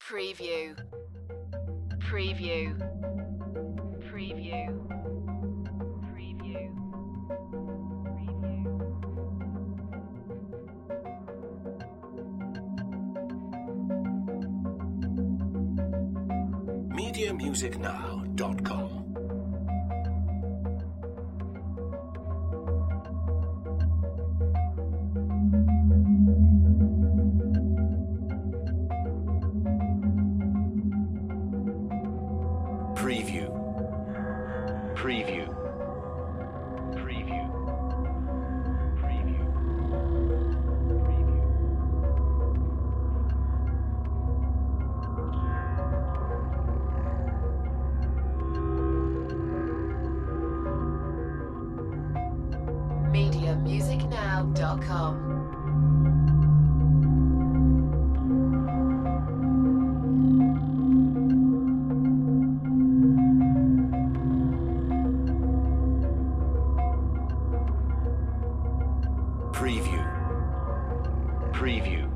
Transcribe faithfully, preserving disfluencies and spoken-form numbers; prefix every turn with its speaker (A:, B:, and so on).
A: Preview. Preview. Preview. Preview.
B: media music now dot com. Preview. Preview. Preview. Preview.
A: media music now dot com.
B: Preview. Preview.